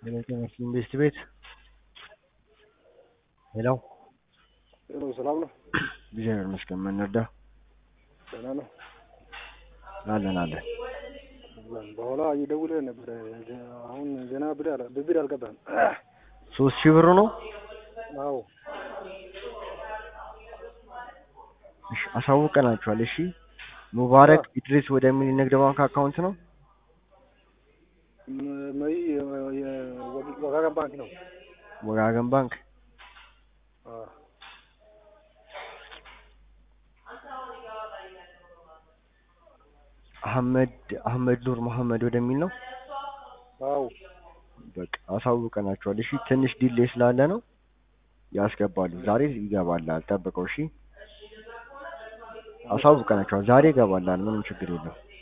ኢንቨስት ቤት ሄሎ ሄሎ፣ ሰላም ነው? እግዚአብሔር ይመስገን። ምን እንርዳ? ደህና ነው አለን። በኋላ እየደወለ ነበር። አሁን ገና ብድር አልገባም። 3000 ብር ነው። አዎ፣ እሺ አሳውቀናችኋል። እሺ ሙባረክ ኢድሪስ ወደሚል ንግድ ባንክ አካውንት ነው። ወጋገን ባንክ ነው። ወጋገን ባንክ አህመድ ኑር መሐመድ ወደሚል ነው። አዎ፣ በቃ አሳውቀናችኋል። እሺ ትንሽ ዲሌይ ስላለ ነው ያስገባሉ። ዛሬ ይገባላል፣ ጠብቀው። እሺ አሳውቀናችኋል። ዛሬ ይገባላል። ምንም ችግር የለም።